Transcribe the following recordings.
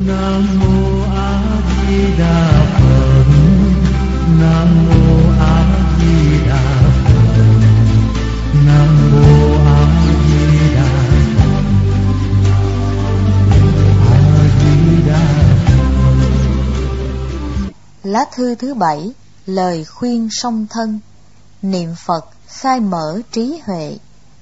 Nam mô A Di Đà Phật. Nam mô A Di Đà Phật. Nam mô A Di Đà Phật. A Di Đà Phật. Lá thư thứ 7, lời khuyên song thân. Niệm Phật khai mở trí huệ.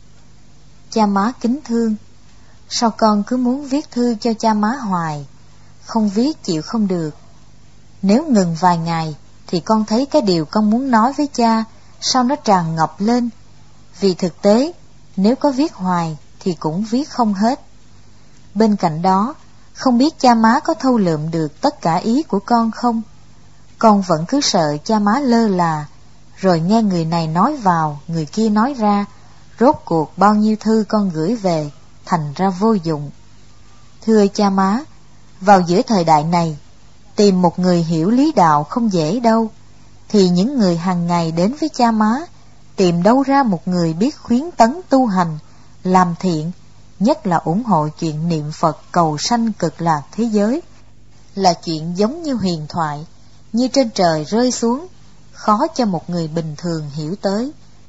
Cha má kính thương, sao con cứ muốn viết thư cho cha má hoài, không viết chịu không được. Nếu ngừng vài ngày thì con thấy cái điều con muốn nói với cha sao nó tràn ngập lên. Vì thực tế nếu có viết hoài thì cũng viết không hết. Bên cạnh đó, không biết cha má có thâu lượm được tất cả ý của con không. Con vẫn cứ sợ cha má lơ là, rồi nghe người này nói vào, người kia nói ra, rốt cuộc bao nhiêu thư con gửi về thành ra vô dụng. Thưa cha má, vào giữa thời đại này, tìm một người hiểu lý đạo không dễ đâu. Thì những người hàng ngày đến với cha má, tìm đâu ra một người biết khuyến tấn tu hành, làm thiện, nhất là ủng hộ chuyện niệm Phật cầu sanh cực lạc thế giới, là chuyện giống như huyền thoại, như trên trời rơi xuống, khó cho một người bình thường hiểu tới.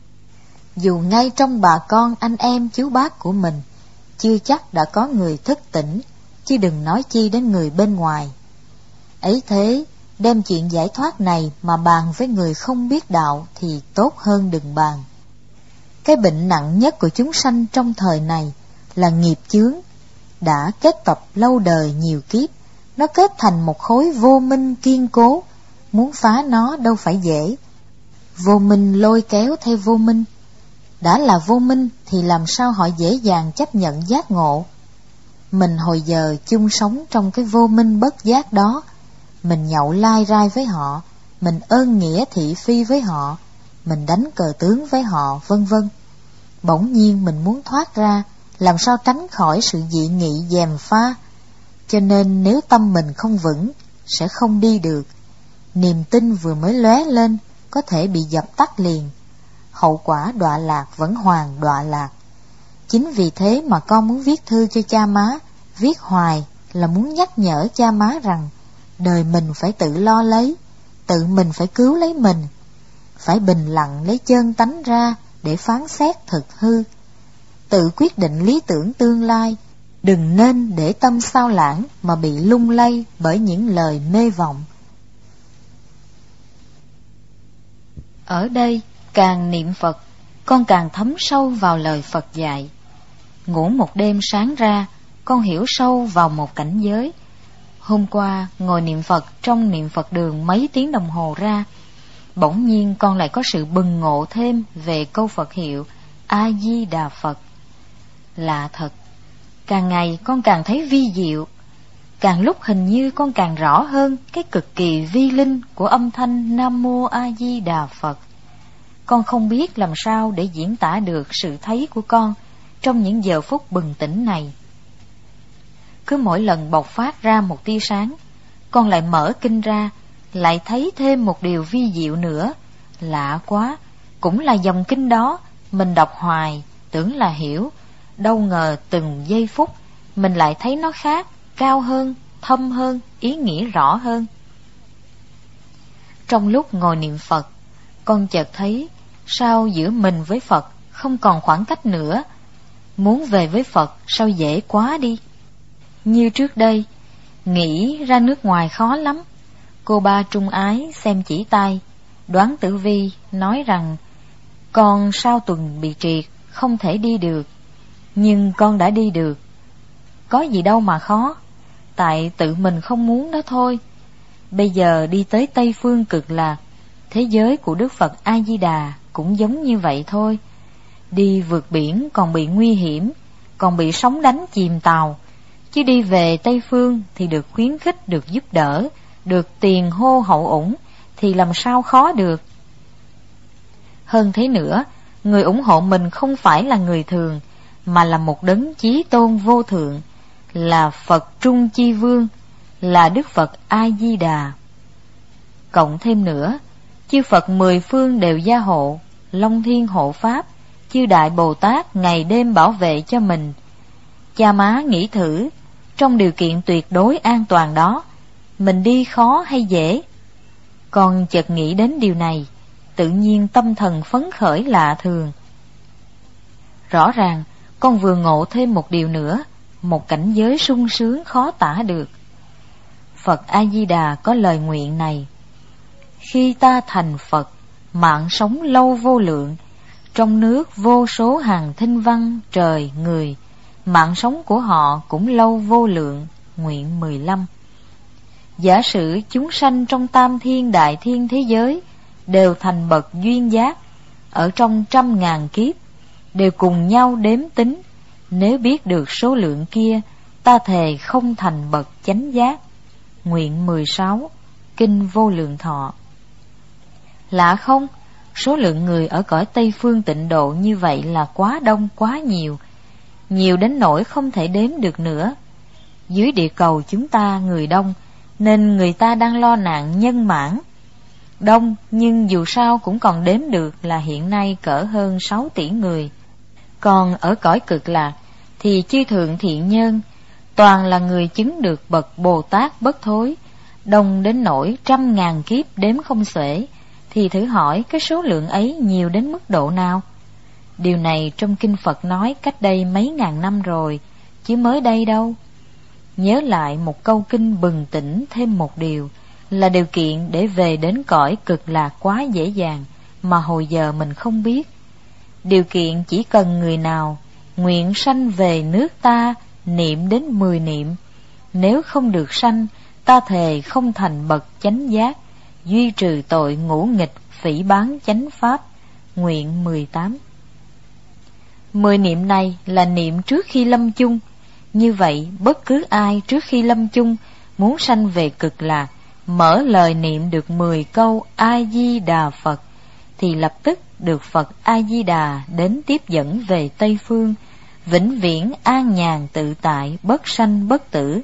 Dù ngay trong bà con anh em chú bác của mình, chưa chắc đã có người thức tỉnh, chứ đừng nói chi đến người bên ngoài. Ấy thế, đem chuyện giải thoát này mà bàn với người không biết đạo thì tốt hơn đừng bàn. Cái bệnh nặng nhất của chúng sanh trong thời này là nghiệp chướng, đã kết tập lâu đời nhiều kiếp, nó kết thành một khối vô minh kiên cố, muốn phá nó đâu phải dễ. Vô minh lôi kéo theo vô minh, đã là vô minh thì làm sao họ dễ dàng chấp nhận giác ngộ. Mình hồi giờ chung sống trong cái vô minh bất giác đó, mình nhậu lai rai với họ, mình ơn nghĩa thị phi với họ, mình đánh cờ tướng với họ, vân vân. Bỗng nhiên mình muốn thoát ra, làm sao tránh khỏi sự dị nghị gièm pha. Cho nên nếu tâm mình không vững, sẽ không đi được. Niềm tin vừa mới lóe lên, có thể bị dập tắt liền. Hậu quả đọa lạc vẫn hoàn đọa lạc. Chính vì thế mà con muốn viết thư cho cha má, viết hoài là muốn nhắc nhở cha má rằng đời mình phải tự lo lấy, tự mình phải cứu lấy mình, phải bình lặng lấy chân tánh ra để phán xét thực hư, tự quyết định lý tưởng tương lai, đừng nên để tâm sao lãng mà bị lung lay bởi những lời mê vọng. Ở đây, càng niệm Phật, con càng thấm sâu vào lời Phật dạy. Ngủ một đêm sáng ra, con hiểu sâu vào một cảnh giới. Hôm qua, ngồi niệm Phật trong niệm Phật đường mấy tiếng đồng hồ ra, bỗng nhiên con lại có sự bừng ngộ thêm về câu Phật hiệu A Di Đà Phật. Lạ thật, càng ngày con càng thấy vi diệu, càng lúc hình như con càng rõ hơn cái cực kỳ vi linh của âm thanh Nam Mô A Di Đà Phật. Con không biết làm sao để diễn tả được sự thấy của con trong những giờ phút bừng tỉnh này. Cứ mỗi lần bộc phát ra một tia sáng, con lại mở kinh ra, lại thấy thêm một điều vi diệu nữa. Lạ quá, cũng là dòng kinh đó, mình đọc hoài, tưởng là hiểu, đâu ngờ từng giây phút mình lại thấy nó khác, cao hơn, thâm hơn, ý nghĩa rõ hơn. Trong lúc ngồi niệm Phật, con chợt thấy sao giữa mình với Phật không còn khoảng cách nữa. Muốn về với Phật sao dễ quá đi. Như trước đây, nghĩ ra nước ngoài khó lắm. Cô ba trung ái xem chỉ tay, đoán tử vi, nói rằng con sau tuần bị triệt, không thể đi được. Nhưng con đã đi được. Có gì đâu mà khó, tại tự mình không muốn đó thôi. Bây giờ đi tới Tây Phương Cực Lạc, thế giới của Đức Phật A-di-đà cũng giống như vậy thôi. Đi vượt biển còn bị nguy hiểm, còn bị sóng đánh chìm tàu, chứ đi về Tây Phương thì được khuyến khích, được giúp đỡ, được tiền hô hậu ủng, thì làm sao khó được. Hơn thế nữa, người ủng hộ mình không phải là người thường, mà là một đấng chí tôn vô thượng, là Phật Trung Chi Vương, là Đức Phật A-di-đà. Cộng thêm nữa, chư Phật mười phương đều gia hộ, Long Thiên hộ Pháp, chư Đại Bồ Tát ngày đêm bảo vệ cho mình. Cha má nghĩ thử, trong điều kiện tuyệt đối an toàn đó, mình đi khó hay dễ? Con chợt nghĩ đến điều này, tự nhiên tâm thần phấn khởi lạ thường. Rõ ràng con vừa ngộ thêm một điều nữa, một cảnh giới sung sướng khó tả được. Phật A-di-đà có lời nguyện này: khi ta thành Phật, mạng sống lâu vô lượng, trong nước vô số hàng thinh văn trời người, mạng sống của họ cũng lâu vô lượng. Nguyện 15. Giả sử chúng sanh trong tam thiên đại thiên thế giới đều thành bậc duyên giác, ở trong 100.000 kiếp đều cùng nhau đếm tính, nếu biết được số lượng kia, ta thề không thành bậc chánh giác. Nguyện 16. Kinh Vô Lượng Thọ. Lạ không, số lượng người ở cõi Tây Phương Tịnh Độ như vậy là quá đông quá nhiều, nhiều đến nỗi không thể đếm được nữa. Dưới địa cầu chúng ta người đông, nên người ta đang lo nạn nhân mãn. Đông, nhưng dù sao cũng còn đếm được là hiện nay cỡ hơn 6 tỷ người. Còn ở cõi Cực Lạc thì chư thượng thiện nhân toàn là người chứng được bậc Bồ Tát bất thối, đông đến nỗi 100.000 kiếp đếm không xuể. Thì thử hỏi cái số lượng ấy nhiều đến mức độ nào? Điều này trong kinh Phật nói cách đây mấy ngàn năm rồi, chứ mới đây đâu. Nhớ lại một câu kinh bừng tỉnh thêm một điều, là điều kiện để về đến cõi Cực Lạc quá dễ dàng, mà hồi giờ mình không biết. Điều kiện chỉ cần người nào nguyện sanh về nước ta, niệm đến 10 niệm, nếu không được sanh, ta thề không thành bậc chánh giác, duy trừ tội ngũ nghịch phỉ báng chánh pháp. Nguyện 18. 10 niệm này là niệm trước khi lâm chung. Như vậy bất cứ ai trước khi lâm chung muốn sanh về Cực Lạc, mở lời niệm được 10 câu A-di-đà Phật, thì lập tức được Phật A-di-đà đến tiếp dẫn về Tây Phương, vĩnh viễn an nhàn tự tại, bất sanh bất tử.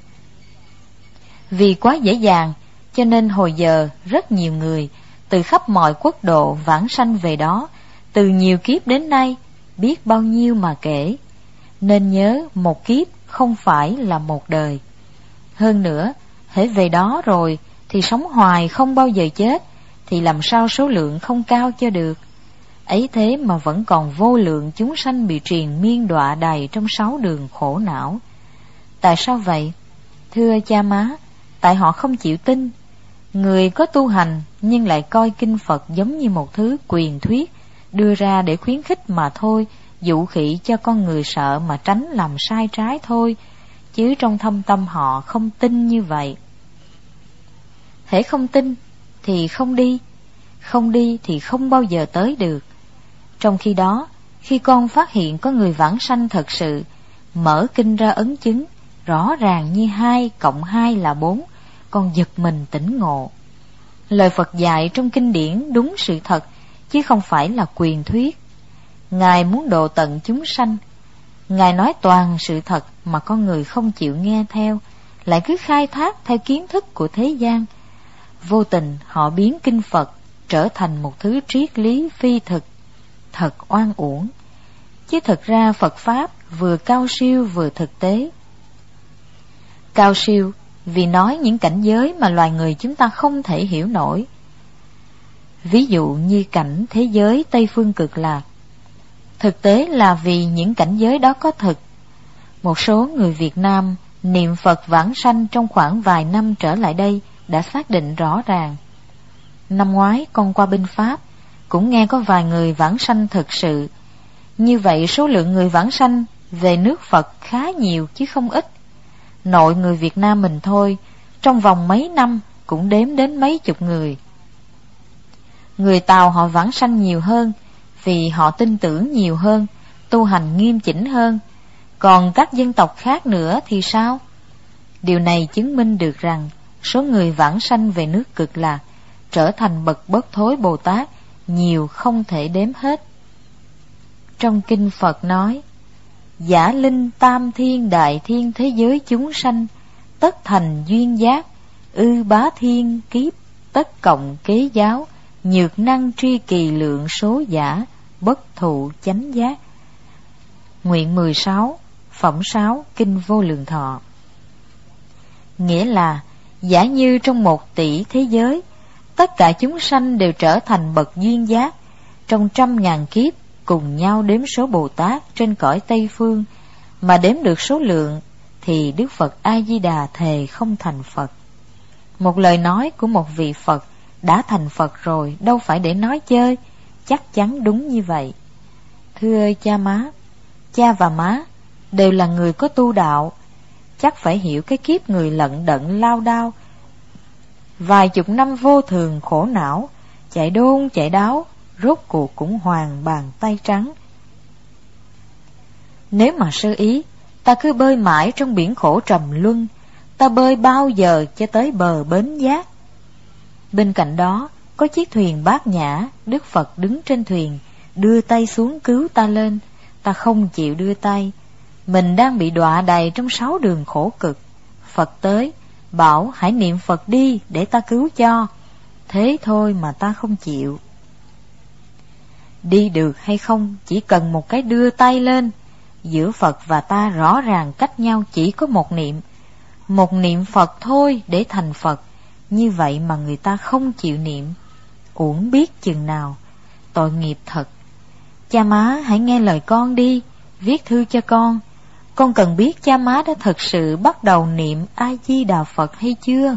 Vì quá dễ dàng, cho nên hồi giờ rất nhiều người từ khắp mọi quốc độ vãng sanh về đó, từ nhiều kiếp đến nay, biết bao nhiêu mà kể. Nên nhớ một kiếp không phải là một đời. Hơn nữa, hễ về đó rồi thì sống hoài không bao giờ chết, thì làm sao số lượng không cao cho được. Ấy thế mà vẫn còn vô lượng chúng sanh bị triền miên đọa đầy trong 6 đường khổ não. Tại sao vậy? Thưa cha má, tại họ không chịu tin. Người có tu hành nhưng lại coi kinh Phật giống như một thứ quyền thuyết đưa ra để khuyến khích mà thôi, dụ khỉ cho con người sợ mà tránh làm sai trái thôi, chứ trong thâm tâm họ không tin như vậy. Hễ không tin thì không đi, không đi thì không bao giờ tới được. Trong khi đó, khi con phát hiện có người vãng sanh thật sự, mở kinh ra ấn chứng, rõ ràng như 2 cộng 2 là 4, con giật mình tỉnh ngộ. Lời Phật dạy trong kinh điển đúng sự thật, chứ không phải là quyền thuyết. Ngài muốn độ tận chúng sanh, Ngài nói toàn sự thật mà con người không chịu nghe theo, lại cứ khai thác theo kiến thức của thế gian. Vô tình họ biến kinh Phật trở thành một thứ triết lý phi thực, thật oan uổng. Chứ thực ra Phật Pháp vừa cao siêu vừa thực tế. Cao siêu vì nói những cảnh giới mà loài người chúng ta không thể hiểu nổi. Ví dụ như cảnh thế giới Tây Phương Cực Lạc. Thực tế là vì những cảnh giới đó có thực. Một số người Việt Nam niệm Phật vãng sanh trong khoảng vài năm trở lại đây đã xác định rõ ràng. Năm ngoái con qua bên Pháp, cũng nghe có vài người vãng sanh thực sự. Như vậy số lượng người vãng sanh về nước Phật khá nhiều chứ không ít. Nội người Việt Nam mình thôi, trong vòng mấy năm cũng đếm đến mấy chục người. Người Tàu họ vãng sanh nhiều hơn, vì họ tin tưởng nhiều hơn, tu hành nghiêm chỉnh hơn. Còn các dân tộc khác nữa thì sao? Điều này chứng minh được rằng số người vãng sanh về nước Cực Lạc trở thành bậc bất thối Bồ Tát nhiều không thể đếm hết. Trong kinh Phật nói: giả linh tam thiên đại thiên thế giới chúng sanh, tất thành duyên giác, ư bá thiên kiếp, tất cộng kế giáo, nhược năng tri kỳ lượng số giả, bất thụ chánh giác. Nguyện 16, phẩm 6, kinh Vô Lượng Thọ. Nghĩa là giả như trong 1 tỷ thế giới, tất cả chúng sanh đều trở thành bậc duyên giác, trong 100.000 kiếp cùng nhau đếm số Bồ Tát trên cõi Tây Phương, mà đếm được số lượng thì Đức Phật A Di Đà thề không thành Phật. Một lời nói của một vị Phật đã thành Phật rồi, đâu phải để nói chơi, chắc chắn đúng như vậy. Thưa cha má, cha và má đều là người có tu đạo, chắc phải hiểu cái kiếp người lận đận lao đao, vài chục năm vô thường khổ não, chạy đôn chạy đáo, rốt cuộc cũng hoàn bàn tay trắng. Nếu mà sơ ý, ta cứ bơi mãi trong biển khổ trầm luân, ta bơi bao giờ cho tới bờ bến giác. Bên cạnh đó có chiếc thuyền Bát Nhã, Đức Phật đứng trên thuyền, đưa tay xuống cứu ta lên. Ta không chịu đưa tay, mình đang bị đọa đầy trong 6 đường khổ cực. Phật tới bảo hãy niệm Phật đi để ta cứu cho. Thế thôi mà ta không chịu. Đi được hay không chỉ cần một cái đưa tay lên. Giữa Phật và ta rõ ràng cách nhau chỉ có một niệm Phật thôi để thành Phật. Như vậy mà người ta không chịu niệm, uổng biết chừng nào, tội nghiệp thật. Cha má hãy nghe lời con đi, viết thư cho con. Con cần biết cha má đã thực sự bắt đầu niệm A Di Đà Phật hay chưa.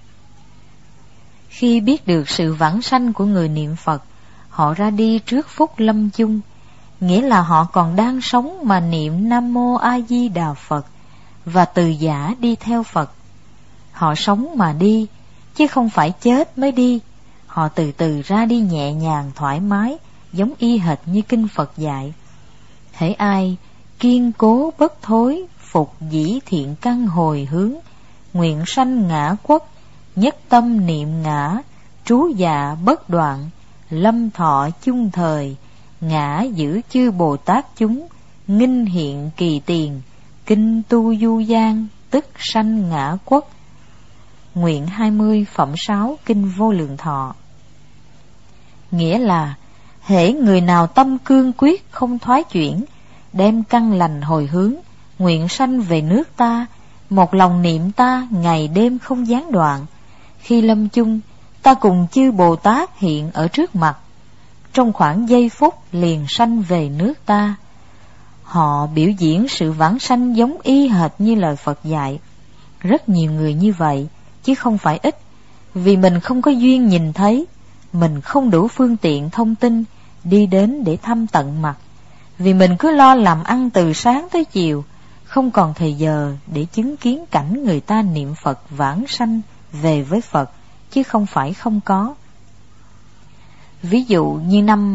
Khi biết được sự vãng sanh của người niệm Phật, họ ra đi trước phút lâm chung, nghĩa là họ còn đang sống mà niệm Nam Mô A Di Đà Phật, và từ giả đi theo Phật. Họ sống mà đi, chứ không phải chết mới đi. Họ từ từ ra đi nhẹ nhàng thoải mái, giống y hệt như kinh Phật dạy. Hễ ai kiên cố bất thối, phục dĩ thiện căn hồi hướng, nguyện sanh ngã quốc, nhất tâm niệm ngã, trú dạ bất đoạn, lâm thọ chung thời, ngã giữ chư Bồ Tát chúng, nghinh hiện kỳ tiền, kinh tu du gian, tức sanh ngã quốc. Nguyện 20 phẩm 6 kinh Vô Lượng Thọ. Nghĩa là hễ người nào tâm cương quyết không thoái chuyển, đem căn lành hồi hướng, nguyện sanh về nước ta, một lòng niệm ta ngày đêm không gián đoạn. Khi lâm chung, ta cùng chư Bồ Tát hiện ở trước mặt, trong khoảng giây phút liền sanh về nước ta. Họ biểu diễn sự vãng sanh giống y hệt như lời Phật dạy. Rất nhiều người như vậy, chứ không phải ít. Vì mình không có duyên nhìn thấy, mình không đủ phương tiện thông tin đi đến để thăm tận mặt. Vì mình cứ lo làm ăn từ sáng tới chiều, không còn thời giờ để chứng kiến cảnh người ta niệm Phật vãng sanh về với Phật, chứ không phải không có. Ví dụ như năm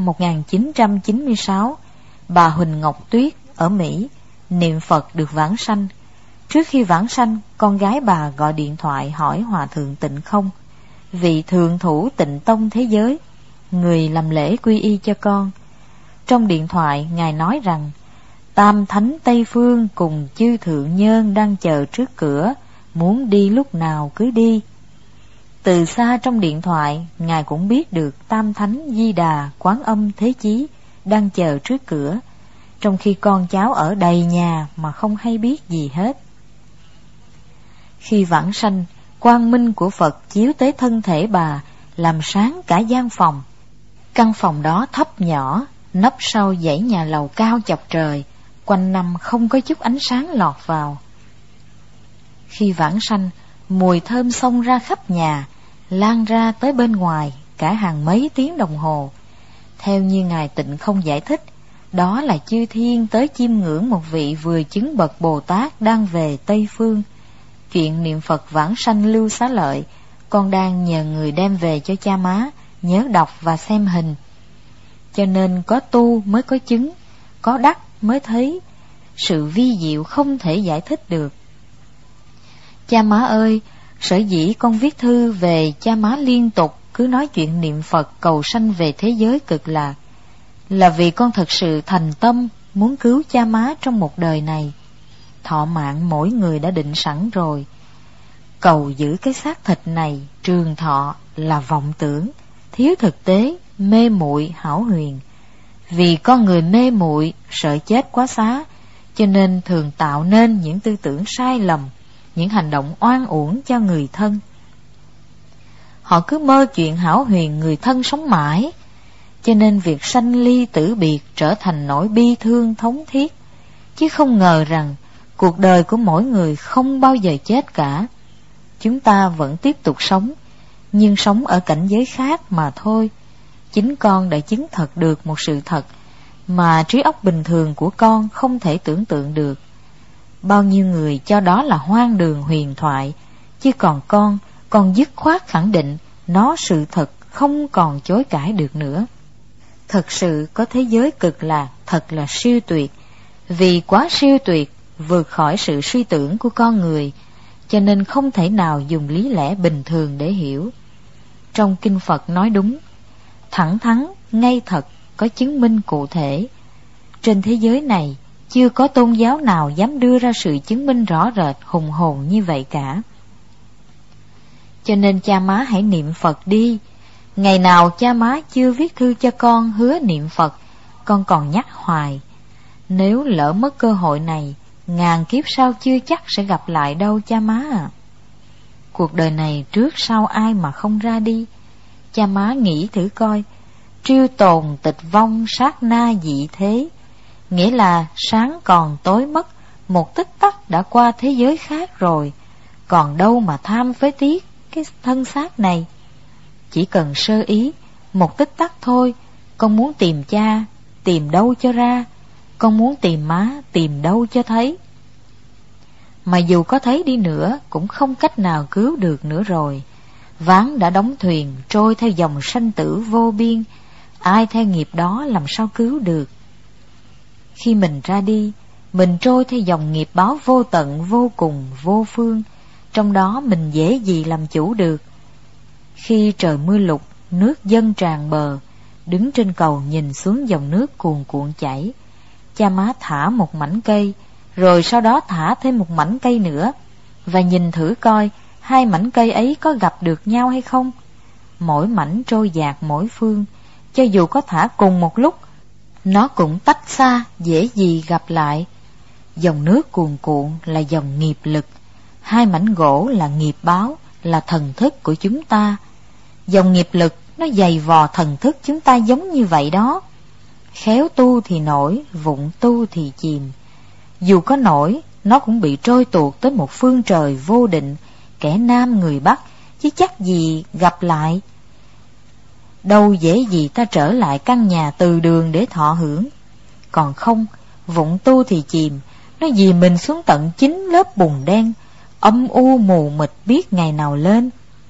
1996, bà Huỳnh Ngọc Tuyết ở Mỹ niệm Phật được vãng sanh. Trước khi vãng sanh, con gái bà gọi điện thoại hỏi Hòa thượng Tịnh Không, vị thượng thủ Tịnh Tông thế giới, người làm lễ quy y cho con. Trong điện thoại, ngài nói rằng Tam Thánh Tây Phương cùng chư thượng nhân đang chờ trước cửa, muốn đi lúc nào cứ đi. Từ xa trong điện thoại, ngài cũng biết được Tam Thánh Di Đà, Quán Âm Thế Chí đang chờ trước cửa, trong khi con cháu ở đầy nhà mà không hay biết gì hết. Khi vãng sanh, quang minh của Phật chiếu tới thân thể bà, làm sáng cả gian phòng. Căn phòng đó thấp nhỏ, nấp sau dãy nhà lầu cao chọc trời, quanh năm không có chút ánh sáng lọt vào. Khi vãng sanh, mùi thơm xông ra khắp nhà, lan ra tới bên ngoài cả hàng mấy tiếng đồng hồ. Theo như ngài Tịnh Không giải thích, đó là chư thiên tới chiêm ngưỡng một vị vừa chứng bậc Bồ Tát đang về Tây Phương. Chuyện niệm Phật vãng sanh Lưu Xá Lợi, con đang nhờ người đem về cho cha má, nhớ đọc và xem hình. Cho nên có tu mới có chứng, có đắc mới thấy, sự vi diệu không thể giải thích được. Cha má ơi, sở dĩ con viết thư về cha má liên tục cứ nói chuyện niệm Phật cầu sanh về thế giới cực lạc, là vì con thật sự thành tâm muốn cứu cha má trong một đời này. Thọ mạng mỗi người đã định sẵn rồi. Cầu giữ cái xác thịt này trường thọ là vọng tưởng, thiếu thực tế, mê muội hão huyền. Vì con người mê muội, sợ chết quá xá, cho nên thường tạo nên những tư tưởng sai lầm, những hành động oan uổng cho người thân. Họ cứ mơ chuyện hão huyền người thân sống mãi, cho nên việc sanh ly tử biệt trở thành nỗi bi thương thống thiết, chứ không ngờ rằng cuộc đời của mỗi người không bao giờ chết cả. Chúng ta vẫn tiếp tục sống, nhưng sống ở cảnh giới khác mà thôi. Chính con đã chứng thật được một sự thật mà trí óc bình thường của con không thể tưởng tượng được. Bao nhiêu người cho đó là hoang đường huyền thoại, chứ còn con dứt khoát khẳng định nó sự thật, không còn chối cãi được nữa. Thật sự có thế giới cực lạc thật là siêu tuyệt, vì quá siêu tuyệt, vượt khỏi sự suy tưởng của con người, cho nên không thể nào dùng lý lẽ bình thường để hiểu. Trong kinh Phật nói đúng, thẳng thắn, ngay thật, có chứng minh cụ thể. Trên thế giới này, chưa có tôn giáo nào dám đưa ra sự chứng minh rõ rệt hùng hồn như vậy cả. Cho nên cha má hãy niệm Phật đi. Ngày nào cha má chưa viết thư cho con hứa niệm Phật, con còn nhắc hoài. Nếu lỡ mất cơ hội này, ngàn kiếp sau chưa chắc sẽ gặp lại đâu cha má à. Cuộc đời này trước sau ai mà không ra đi. Cha má nghĩ thử coi, triêu tồn tịch vong sát na dị thế, nghĩa là sáng còn tối mất, một tích tắc đã qua thế giới khác rồi, còn đâu mà tham phế tiếc cái thân xác này. Chỉ cần sơ ý, một tích tắc thôi, con muốn tìm cha, tìm đâu cho ra, con muốn tìm má, tìm đâu cho thấy. Mà dù có thấy đi nữa, cũng không cách nào cứu được nữa rồi. Ván đã đóng thuyền, trôi theo dòng sanh tử vô biên, ai theo nghiệp đó làm sao cứu được. Khi mình ra đi, mình trôi theo dòng nghiệp báo vô tận, vô cùng, vô phương, trong đó mình dễ gì làm chủ được. Khi trời mưa lụt, nước dâng tràn bờ, đứng trên cầu nhìn xuống dòng nước cuồn cuộn chảy, cha má thả một mảnh cây, rồi sau đó thả thêm một mảnh cây nữa, và nhìn thử coi hai mảnh cây ấy có gặp được nhau hay không. Mỗi mảnh trôi dạt mỗi phương, cho dù có thả cùng một lúc, nó cũng tách xa, dễ gì gặp lại. Dòng nước cuồn cuộn là dòng nghiệp lực, hai mảnh gỗ là nghiệp báo, là thần thức của chúng ta. Dòng nghiệp lực nó dày vò thần thức chúng ta giống như vậy đó. Khéo tu thì nổi, vụng tu thì chìm. Dù có nổi, nó cũng bị trôi tuột tới một phương trời vô định, kẻ Nam người Bắc, chứ chắc gì gặp lại. Đâu dễ gì ta trở lại căn nhà từ đường để thọ hưởng. Còn không, vụng tu thì chìm, nó dì mình xuống tận 9 lớp bùn đen, âm u mù mịt biết ngày nào lên.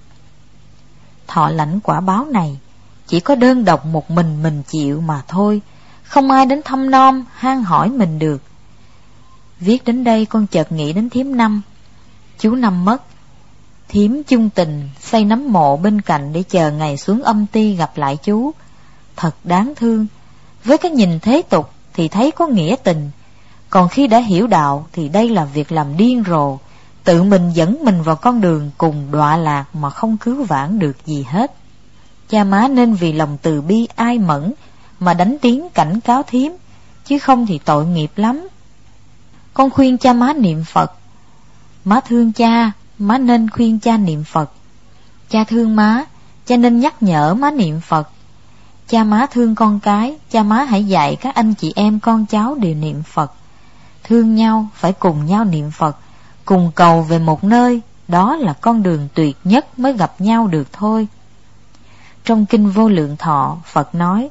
Thọ lãnh quả báo này, chỉ có đơn độc một mình chịu mà thôi, không ai đến thăm nom, han hỏi mình được. Viết đến đây con chợt nghĩ đến thím Năm. Chú Năm mất, thím chung tình xây nấm mộ bên cạnh để chờ ngày xuống âm ti gặp lại chú. Thật đáng thương. Với cái nhìn thế tục thì thấy có nghĩa tình, còn khi đã hiểu đạo thì đây là việc làm điên rồ, tự mình dẫn mình vào con đường cùng đọa lạc mà không cứu vãn được gì hết. Cha má nên vì lòng từ bi ai mẫn mà đánh tiếng cảnh cáo thím, chứ không thì tội nghiệp lắm. Con khuyên cha má niệm Phật. Má thương cha, má nên khuyên cha niệm Phật. Cha thương má, cha nên nhắc nhở má niệm Phật. Cha má thương con cái, cha má hãy dạy các anh chị em con cháu đều niệm Phật. Thương nhau phải cùng nhau niệm Phật, cùng cầu về một nơi, đó là con đường tuyệt nhất mới gặp nhau được thôi. Trong kinh Vô Lượng Thọ, Phật nói: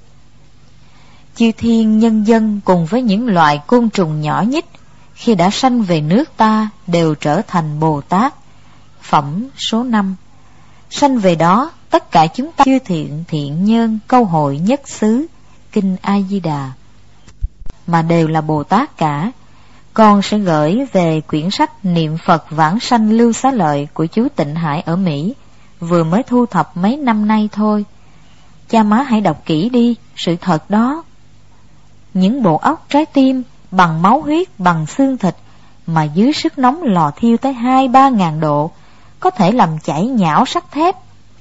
chư thiên nhân dân cùng với những loài côn trùng nhỏ nhất, khi đã sanh về nước ta đều trở thành Bồ Tát. Phẩm số 5. Sanh về đó, tất cả chúng ta chư thiện nhân câu hội nhất xứ, kinh A Di Đà, mà đều là Bồ Tát cả. Con sẽ gửi về quyển sách Niệm Phật Vãng Sanh Lưu Xá Lợi của chú Tịnh Hải ở Mỹ, vừa mới thu thập mấy năm nay thôi. Cha má hãy đọc kỹ đi, sự thật đó. Những bộ óc trái tim bằng máu huyết, bằng xương thịt, mà dưới sức nóng lò thiêu tới 2-3 ngàn độ, có thể làm chảy nhão sắt thép,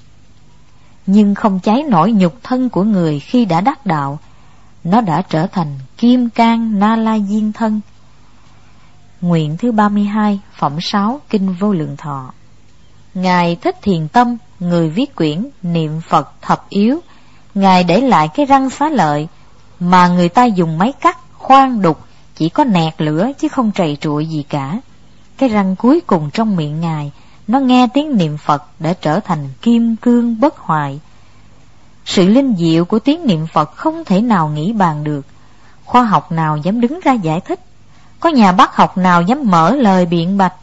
nhưng không cháy nổi nhục thân của người khi đã đắc đạo. Nó đã trở thành kim cang na la diên thân. Nguyện thứ 32, phẩm 6, Kinh Vô Lượng Thọ. Ngài Thích Thiền Tâm, người viết quyển Niệm Phật Thập Yếu, Ngài để lại cái răng xá lợi mà người ta dùng máy cắt, khoan đục, chỉ có nẹt lửa chứ không trầy trụi gì cả. Cái răng cuối cùng trong miệng Ngài, nó nghe tiếng niệm Phật đã trở thành kim cương bất hoại. Sự linh diệu của tiếng niệm Phật không thể nào nghĩ bàn được. Khoa học nào dám đứng ra giải thích? Có nhà bác học nào dám mở lời biện bạch?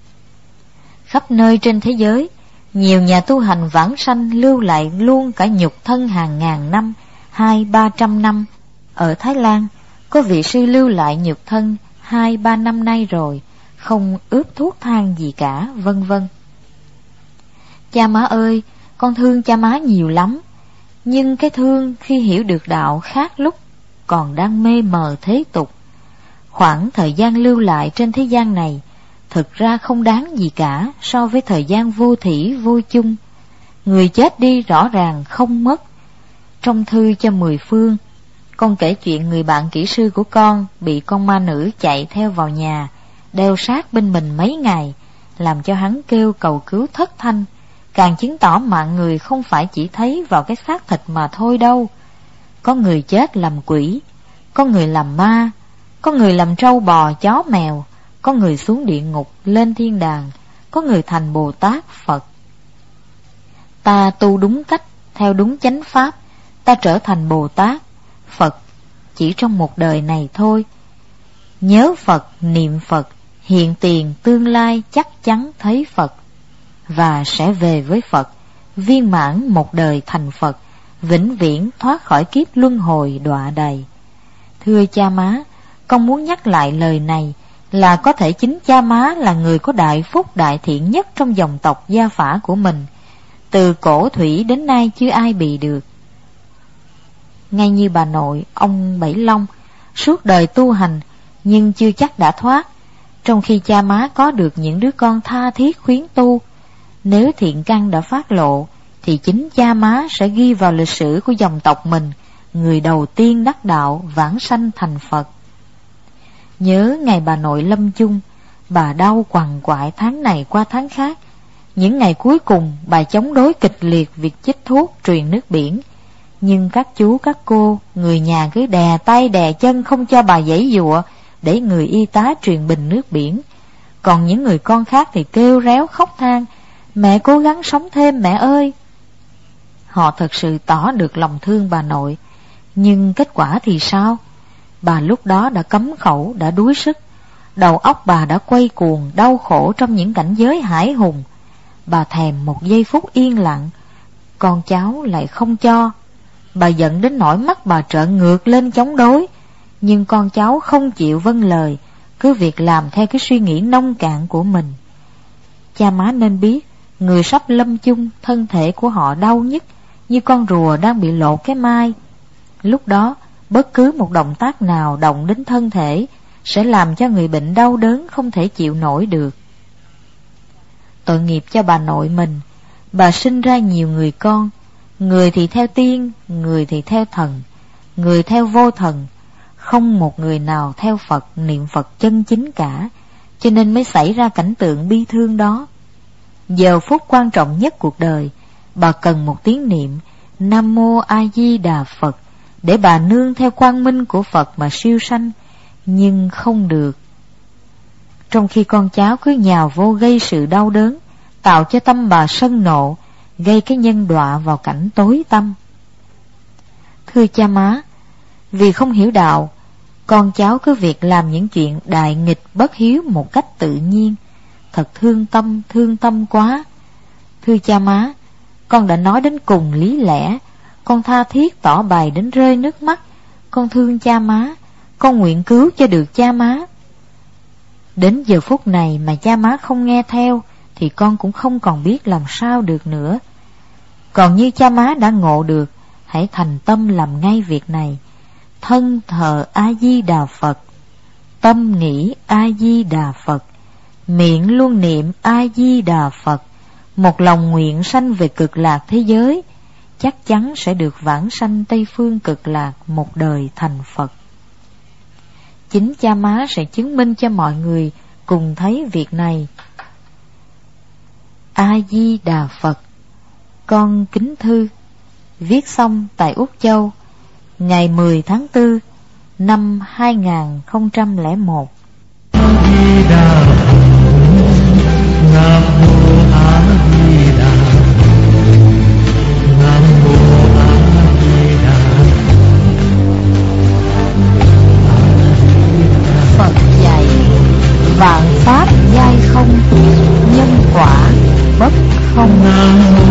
Khắp nơi trên thế giới, nhiều nhà tu hành vãng sanh lưu lại luôn cả nhục thân hàng ngàn năm, 200-300 năm. Ở Thái Lan, có vị sư lưu lại nhục thân 2-3 năm nay rồi, không ướp thuốc thang gì cả, vân vân. Cha má ơi, con thương cha má nhiều lắm, nhưng cái thương khi hiểu được đạo khác lúc còn đang mê mờ thế tục. Khoảng thời gian lưu lại trên thế gian này thực ra không đáng gì cả so với thời gian vô thỉ vô chung. Người chết đi rõ ràng không mất. Trong thư cho 10 phương, con kể chuyện người bạn kỹ sư của con bị con ma nữ chạy theo vào nhà, đeo sát bên mình mấy ngày, làm cho hắn kêu cầu cứu thất thanh, càng chứng tỏ mạng người không phải chỉ thấy vào cái xác thịt mà thôi đâu. Có người chết làm quỷ, có người làm ma, có người làm trâu bò chó mèo, có người xuống địa ngục lên thiên đàng, có người thành Bồ Tát Phật. Ta tu đúng cách, theo đúng chánh pháp, ta trở thành Bồ Tát Phật chỉ trong một đời này thôi. Nhớ Phật, niệm Phật, hiện tiền tương lai chắc chắn thấy Phật, và sẽ về với Phật, viên mãn một đời thành Phật, vĩnh viễn thoát khỏi kiếp luân hồi đọa đầy. Thưa cha má, con muốn nhắc lại lời này là có thể chính cha má là người có đại phúc đại thiện nhất trong dòng tộc gia phả của mình. Từ cổ thủy đến nay chưa ai bị được. Ngay như bà nội, ông Bảy Long, suốt đời tu hành nhưng chưa chắc đã thoát, trong khi cha má có được những đứa con tha thiết khuyến tu. Nếu thiện căn đã phát lộ, thì chính cha má sẽ ghi vào lịch sử của dòng tộc mình, người đầu tiên đắc đạo vãng sanh thành Phật. Nhớ ngày bà nội lâm chung, bà đau quằn quại tháng này qua tháng khác. Những ngày cuối cùng bà chống đối kịch liệt việc chích thuốc truyền nước biển, nhưng các chú các cô, người nhà cứ đè tay đè chân không cho bà giãy giụa để người y tá truyền bình nước biển. Còn những người con khác thì kêu réo khóc than, mẹ cố gắng sống thêm mẹ ơi. Họ thật sự tỏ được lòng thương bà nội, nhưng kết quả thì sao? Bà lúc đó đã cấm khẩu, đã đuối sức, đầu óc bà đã quay cuồng, đau khổ trong những cảnh giới hải hùng. Bà thèm một giây phút yên lặng, con cháu lại không cho. Bà giận đến nỗi mắt bà trợn ngược lên chống đối, nhưng con cháu không chịu vâng lời, cứ việc làm theo cái suy nghĩ nông cạn của mình. Cha má nên biết, người sắp lâm chung, thân thể của họ đau nhức như con rùa đang bị lột cái mai. Lúc đó, bất cứ một động tác nào động đến thân thể sẽ làm cho người bệnh đau đớn không thể chịu nổi được. Tội nghiệp cho bà nội mình, bà sinh ra nhiều người con, người thì theo tiên, người thì theo thần, người theo vô thần, không một người nào theo Phật, niệm Phật chân chính cả, cho nên mới xảy ra cảnh tượng bi thương đó. Giờ phút quan trọng nhất cuộc đời, bà cần một tiếng niệm Nam Mô A Di Đà Phật để bà nương theo quang minh của Phật mà siêu sanh, nhưng không được. Trong khi con cháu cứ nhào vô gây sự đau đớn, tạo cho tâm bà sân nộ, gây cái nhân đọa vào cảnh tối tăm. Thưa cha má, vì không hiểu đạo, con cháu cứ việc làm những chuyện đại nghịch bất hiếu một cách tự nhiên, thật thương tâm quá. Thưa cha má, con đã nói đến cùng lý lẽ, con tha thiết tỏ bày đến rơi nước mắt, con thương cha má, con nguyện cứu cho được cha má. Đến giờ phút này mà cha má không nghe theo, thì con cũng không còn biết làm sao được nữa. Còn như cha má đã ngộ được, hãy thành tâm làm ngay việc này. Thân thờ A Di Đà Phật, tâm nghĩ A Di Đà Phật, miệng luôn niệm A Di Đà Phật, một lòng nguyện sanh về cực lạc thế giới, chắc chắn sẽ được vãng sanh Tây phương cực lạc một đời thành Phật. Chính cha má sẽ chứng minh cho mọi người cùng thấy việc này. A Di Đà Phật. Con kính thư, viết xong tại Úc Châu ngày 10 tháng 4 năm 2001. A Di Đà Phật. Nam mô A Di Đà Phật. Nam mô A Di Đà Phật. Phật dạy vạn pháp giai không, nhân quả bất không. Nam mô